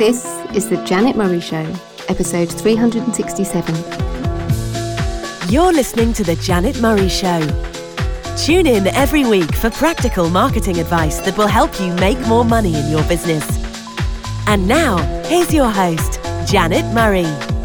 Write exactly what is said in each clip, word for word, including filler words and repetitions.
This is the Janet Murray Show, episode three hundred sixty-seven. You're listening to the Janet Murray Show. Tune in every week for practical marketing advice that will help you make more money in your business. And now, here's your host, Janet Murray.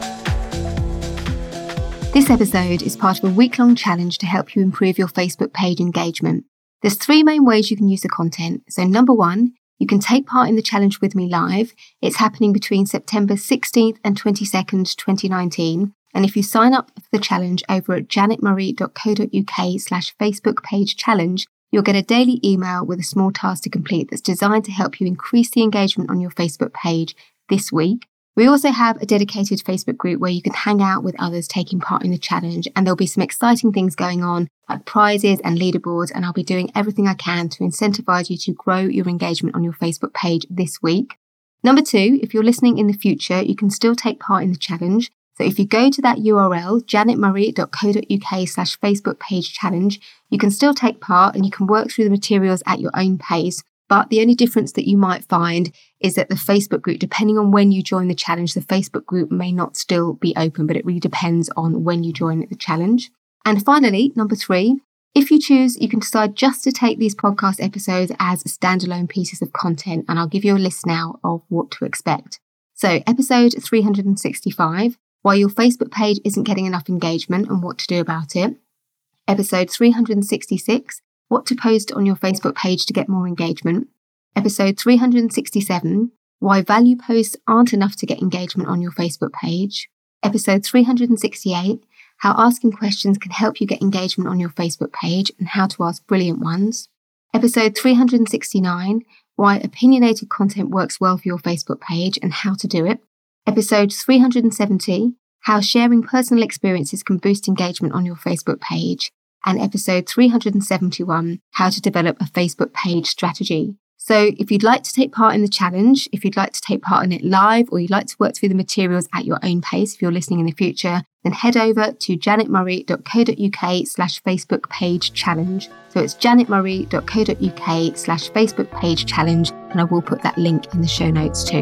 This episode is part of a week-long challenge to help you improve your Facebook page engagement. There's three main ways you can use the content. So number one, you can take part in the challenge with me live. It's happening between September sixteenth and twenty-second, twenty nineteen. And if you sign up for the challenge over at janetmurray.co.uk slash Facebook page challenge, you'll get a daily email with a small task to complete that's designed to help you increase the engagement on your Facebook page this week. We also have a dedicated Facebook group where you can hang out with others taking part in the challenge, and there'll be some exciting things going on like prizes and leaderboards, and I'll be doing everything I can to incentivize you to grow your engagement on your Facebook page this week. Number two, if you're listening in the future, you can still take part in the challenge. So if you go to that U R L, janetmurray.co.uk slash Facebook page challenge, you can still take part and you can work through the materials at your own pace. But the only difference that you might find is that the Facebook group, depending on when you join the challenge, the Facebook group may not still be open, but it really depends on when you join the challenge. And finally, number three, if you choose, you can decide just to take these podcast episodes as standalone pieces of content, and I'll give you a list now of what to expect. So episode three hundred sixty-five, why your Facebook page isn't getting enough engagement and what to do about it. Episode three hundred sixty-six, what to post on your Facebook page to get more engagement. Episode three hundred sixty-seven, why value posts aren't enough to get engagement on your Facebook page. Episode three hundred sixty-eight, how asking questions can help you get engagement on your Facebook page and how to ask brilliant ones. Episode three hundred sixty-nine, why opinionated content works well for your Facebook page and how to do it. Episode three hundred seventy, how sharing personal experiences can boost engagement on your Facebook page. And episode three hundred seventy-one, how to develop a Facebook page strategy. So if you'd like to take part in the challenge, if you'd like to take part in it live, or you'd like to work through the materials at your own pace, if you're listening in the future, then head over to janetmurray.co.uk slash Facebook page challenge. So it's janetmurray.co.uk slash Facebook page challenge, and I will put that link in the show notes too.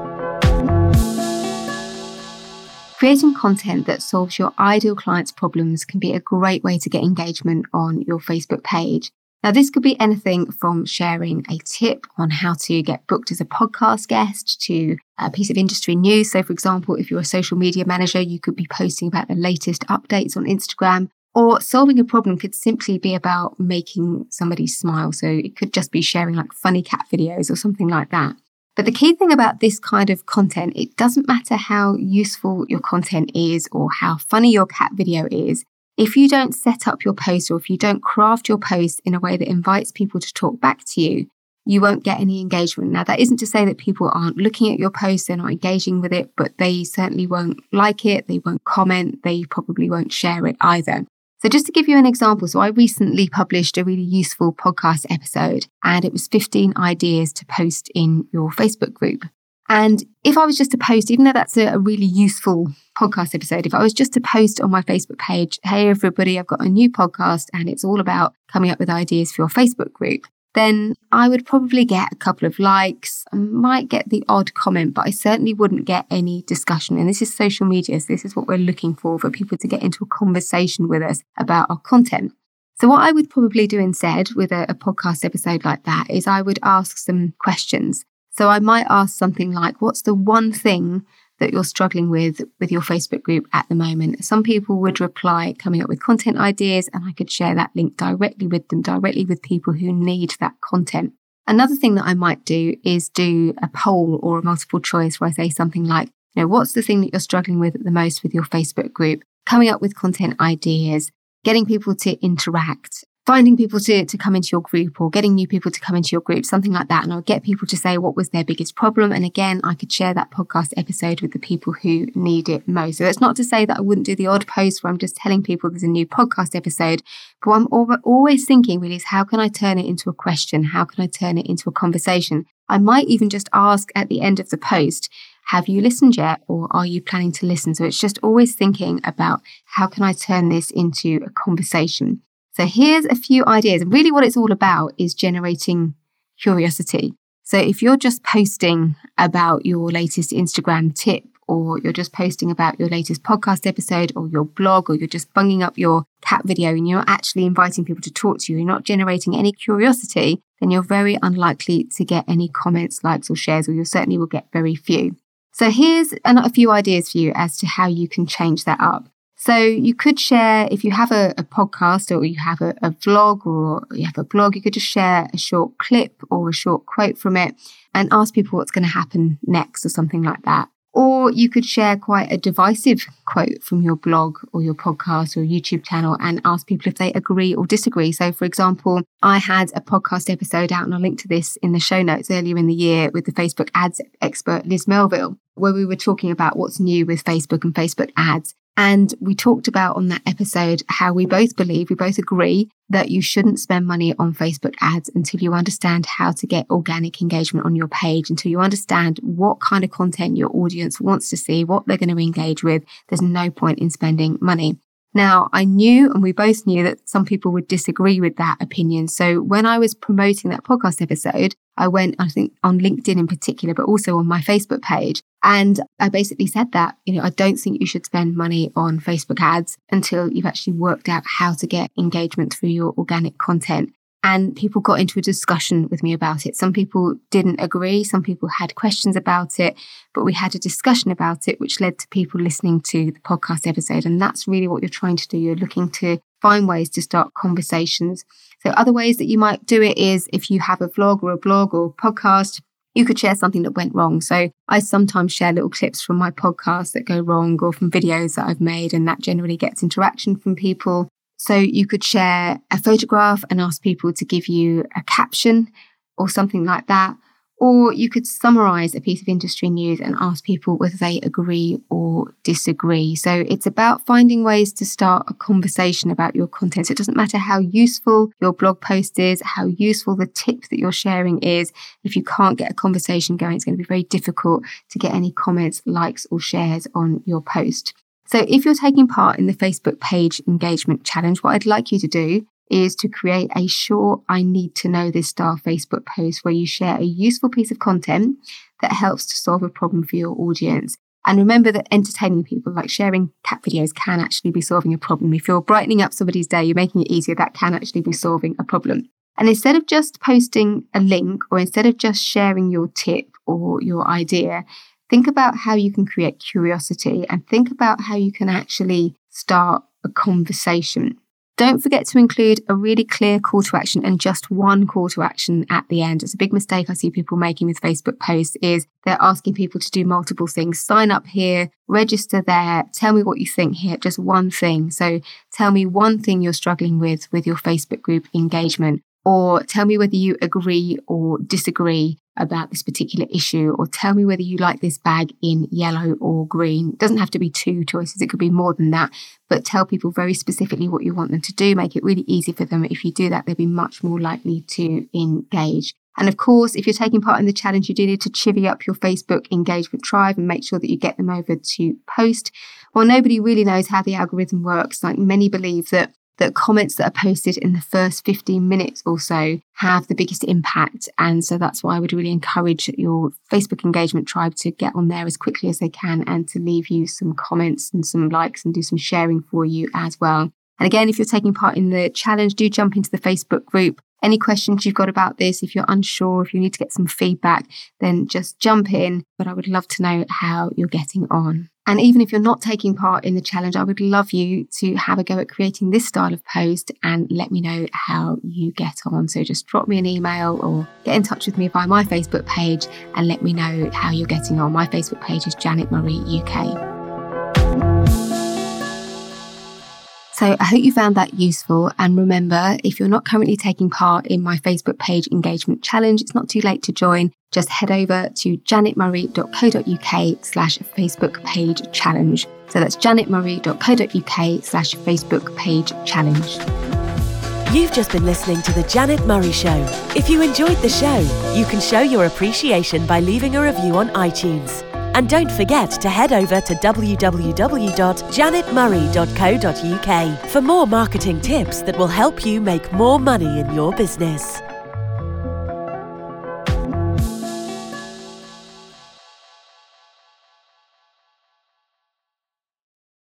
Creating content that solves your ideal client's problems can be a great way to get engagement on your Facebook page. Now, this could be anything from sharing a tip on how to get booked as a podcast guest to a piece of industry news. So, for example, if you're a social media manager, you could be posting about the latest updates on Instagram, or solving a problem could simply be about making somebody smile. So it could just be sharing like funny cat videos or something like that. But the key thing about this kind of content, it doesn't matter how useful your content is or how funny your cat video is. If you don't set up your post, or if you don't craft your post in a way that invites people to talk back to you, you won't get any engagement. Now, that isn't to say that people aren't looking at your post, they're not engaging with it, but they certainly won't like it, they won't comment, they probably won't share it either. So just to give you an example, so I recently published a really useful podcast episode, and it was fifteen ideas to post in your Facebook group. And if I was just to post, even though that's a, a really useful podcast episode, if I was just to post on my Facebook page, hey everybody, I've got a new podcast and it's all about coming up with ideas for your Facebook group, then I would probably get a couple of likes. I might get the odd comment, but I certainly wouldn't get any discussion. And this is social media, so this is what we're looking for, for people to get into a conversation with us about our content. So what I would probably do instead with a, a podcast episode like that is I would ask some questions. So I might ask something like, what's the one thing that you're struggling with with your Facebook group at the moment? Some people would reply coming up with content ideas, and I could share that link directly with them, directly with people who need that content. Another thing that I might do is do a poll or a multiple choice where I say something like, you know, what's the thing that you're struggling with the most with your Facebook group? Coming up with content ideas, getting people to interact, finding people to, to come into your group, or getting new people to come into your group, something like that. And I'll get people to say what was their biggest problem. And again, I could share that podcast episode with the people who need it most. So that's not to say that I wouldn't do the odd post where I'm just telling people there's a new podcast episode. But what I'm always thinking really is, how can I turn it into a question? How can I turn it into a conversation? I might even just ask at the end of the post, have you listened yet? Or are you planning to listen? So it's just always thinking about, how can I turn this into a conversation? So here's a few ideas. And really what it's all about is generating curiosity. So if you're just posting about your latest Instagram tip, or you're just posting about your latest podcast episode or your blog, or you're just bunging up your cat video and you're not actually inviting people to talk to you, you're not generating any curiosity, then you're very unlikely to get any comments, likes or shares, or you certainly will get very few. So here's a few ideas for you as to how you can change that up. So you could share, if you have a, a podcast or you have a, a vlog or you have a blog, you could just share a short clip or a short quote from it and ask people what's going to happen next or something like that. Or you could share quite a divisive quote from your blog or your podcast or YouTube channel and ask people if they agree or disagree. So, for example, I had a podcast episode out, and I'll link to this in the show notes, earlier in the year with the Facebook ads expert Liz Melville, where we were talking about what's new with Facebook and Facebook ads. And we talked about on that episode how we both believe, we both agree that you shouldn't spend money on Facebook ads until you understand how to get organic engagement on your page, until you understand what kind of content your audience wants to see, what they're going to engage with. There's no point in spending money. Now, I knew, and we both knew, that some people would disagree with that opinion. So when I was promoting that podcast episode, I went, I think, on LinkedIn in particular, but also on my Facebook page. And I basically said that, you know, I don't think you should spend money on Facebook ads until you've actually worked out how to get engagement through your organic content. And people got into a discussion with me about it. Some people didn't agree. Some people had questions about it, but we had a discussion about it, which led to people listening to the podcast episode. And that's really what you're trying to do. You're looking to find ways to start conversations. So other ways that you might do it is if you have a vlog or a blog or a podcast, you could share something that went wrong. So I sometimes share little clips from my podcast that go wrong, or from videos that I've made, and that generally gets interaction from people. So you could share a photograph and ask people to give you a caption or something like that. Or you could summarize a piece of industry news and ask people whether they agree or disagree. So it's about finding ways to start a conversation about your content. So it doesn't matter how useful your blog post is, how useful the tip that you're sharing is. If you can't get a conversation going, it's going to be very difficult to get any comments, likes or shares on your post. So if you're taking part in the Facebook page engagement challenge, what I'd like you to do is to create a short I need to know this style Facebook post where you share a useful piece of content that helps to solve a problem for your audience. And remember that entertaining people, like sharing cat videos, can actually be solving a problem. If you're brightening up somebody's day, you're making it easier, that can actually be solving a problem. And instead of just posting a link, or instead of just sharing your tip or your idea, think about how you can create curiosity and think about how you can actually start a conversation. Don't forget to include a really clear call to action and just one call to action at the end. It's a big mistake I see people making with Facebook posts is they're asking people to do multiple things. Sign up here, register there, tell me what you think here, just one thing. So tell me one thing you're struggling with with your Facebook group engagement, or tell me whether you agree or disagree about this particular issue, or tell me whether you like this bag in yellow or green. It doesn't have to be two choices. It could be more than that, but tell people very specifically what you want them to do. Make it really easy for them. If you do that, they'll be much more likely to engage. And of course, if you're taking part in the challenge, you do need to chivvy up your Facebook engagement tribe and make sure that you get them over to post. Well, nobody really knows how the algorithm works. Like, many believe that that comments that are posted in the first fifteen minutes or so have the biggest impact. And so that's why I would really encourage your Facebook engagement tribe to get on there as quickly as they can and to leave you some comments and some likes and do some sharing for you as well. And again, if you're taking part in the challenge, do jump into the Facebook group. Any questions you've got about this, if you're unsure, if you need to get some feedback, then just jump in. But I would love to know how you're getting on. And even if you're not taking part in the challenge, I would love you to have a go at creating this style of post and let me know how you get on. So just drop me an email or get in touch with me via my Facebook page and let me know how you're getting on. My Facebook page is Janet Murray U K. So I hope you found that useful. And remember, if you're not currently taking part in my Facebook page engagement challenge, it's not too late to join. Just head over to janetmurray.co.uk slash Facebook page challenge. So that's janetmurray.co.uk slash Facebook page challenge. You've just been listening to The Janet Murray Show. If you enjoyed the show, you can show your appreciation by leaving a review on iTunes. And don't forget to head over to w w w dot janet murray dot co dot u k for more marketing tips that will help you make more money in your business.